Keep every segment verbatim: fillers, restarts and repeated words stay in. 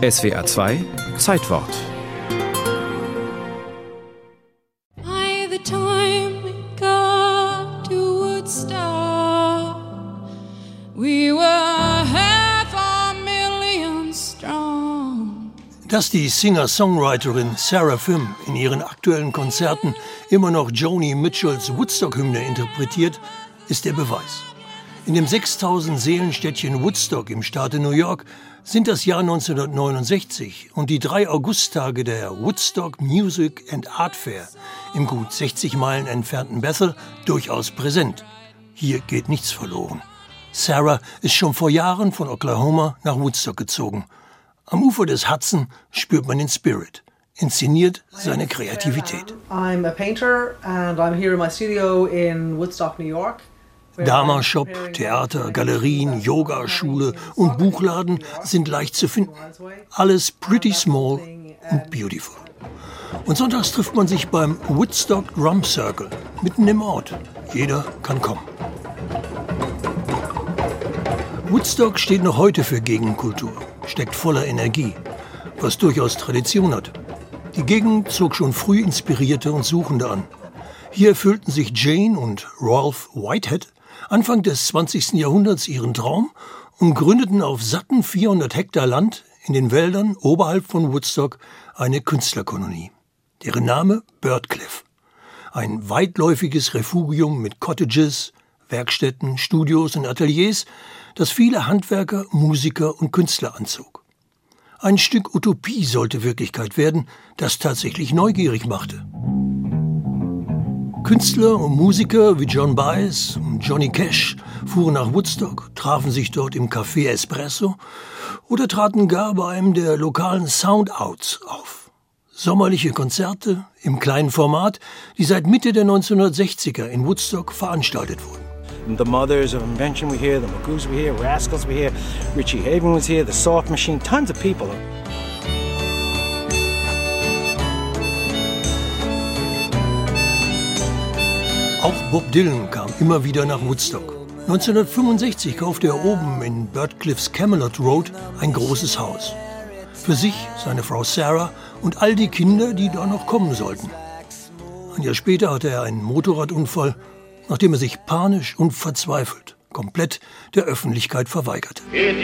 S W R zwei Zeitwort. By the time we got to Woodstock, we were half a million strong. Dass die Singer-Songwriterin Seraphim in ihren aktuellen Konzerten immer noch Joni Mitchells Woodstock-Hymne interpretiert, ist der Beweis. In dem sechstausend Seelenstädtchen Woodstock im Staate New York sind das Jahr neunzehnhundertneunundsechzig und die drei Augusttage der Woodstock Music and Art Fair im gut sechzig Meilen entfernten Bethel durchaus präsent. Hier geht nichts verloren. Sarah ist schon vor Jahren von Oklahoma nach Woodstock gezogen. Am Ufer des Hudson spürt man den Spirit, inszeniert seine Kreativität. I'm a painter and I'm here in my studio in Woodstock, New York. Dama-Shop, Theater, Galerien, Yogaschule und Buchladen sind leicht zu finden. Alles pretty small and beautiful. Und sonntags trifft man sich beim Woodstock Drum Circle, mitten im Ort. Jeder kann kommen. Woodstock steht noch heute für Gegenkultur, steckt voller Energie, was durchaus Tradition hat. Die Gegend zog schon früh Inspirierte und Suchende an. Hier erfüllten sich Jane und Ralph Whitehead Anfang des zwanzigsten Jahrhunderts ihren Traum und gründeten auf satten vierhundert Hektar Land in den Wäldern oberhalb von Woodstock eine Künstlerkolonie. Deren Name Birdcliff. Ein weitläufiges Refugium mit Cottages, Werkstätten, Studios und Ateliers, das viele Handwerker, Musiker und Künstler anzog. Ein Stück Utopie sollte Wirklichkeit werden, das tatsächlich neugierig machte. Künstler und Musiker wie John Baez und Johnny Cash fuhren nach Woodstock, trafen sich dort im Café Espresso oder traten gar bei einem der lokalen Soundouts auf. Sommerliche Konzerte im kleinen Format, die seit Mitte der neunzehnhundertsechziger in Woodstock veranstaltet wurden. The Mothers of Invention were here, the Magoos were here, Rascals were here, Richie Haven was here, the Soft Machine, tons of people. Auch Bob Dylan kam immer wieder nach Woodstock. neunzehnhundertfünfundsechzig kaufte er oben in Birdcliffs Camelot Road ein großes Haus. Für sich, seine Frau Sarah und all die Kinder, die da noch kommen sollten. Ein Jahr später hatte er einen Motorradunfall, nachdem er sich panisch und verzweifelt komplett der Öffentlichkeit verweigerte.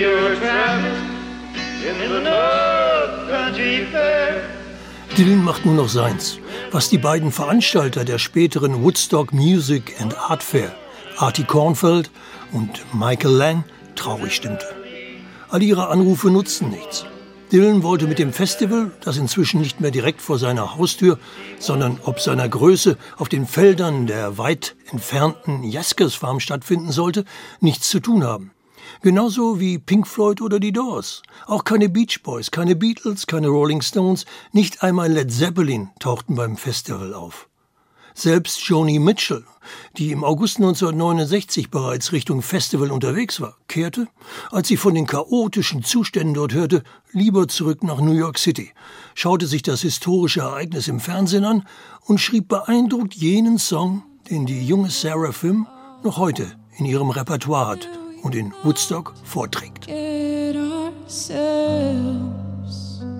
Dylan macht nur noch seins, was die beiden Veranstalter der späteren Woodstock Music and Art Fair, Artie Kornfeld und Michael Lang, traurig stimmte. All ihre Anrufe nutzten nichts. Dylan wollte mit dem Festival, das inzwischen nicht mehr direkt vor seiner Haustür, sondern ob seiner Größe auf den Feldern der weit entfernten Jaskers Farm stattfinden sollte, nichts zu tun haben. Genauso wie Pink Floyd oder die Doors. Auch keine Beach Boys, keine Beatles, keine Rolling Stones, nicht einmal Led Zeppelin tauchten beim Festival auf. Selbst Joni Mitchell, die im August neunzehnhundertneunundsechzig bereits Richtung Festival unterwegs war, kehrte, als sie von den chaotischen Zuständen dort hörte, lieber zurück nach New York City, schaute sich das historische Ereignis im Fernsehen an und schrieb beeindruckt jenen Song, den die junge Seraphim noch heute in ihrem Repertoire hat und in Woodstock vorträgt. Get ourselves